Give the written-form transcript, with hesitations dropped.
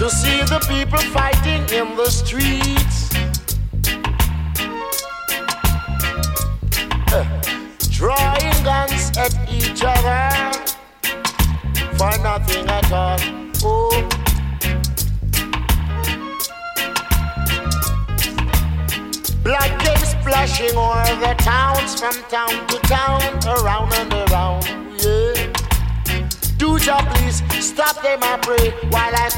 to see the people fighting in the streets, drawing guns at each other for nothing at all. Oh, blood came splashing o'er the towns, from town to town, around and around. Yeah. Do ya please stop them, I pray, while I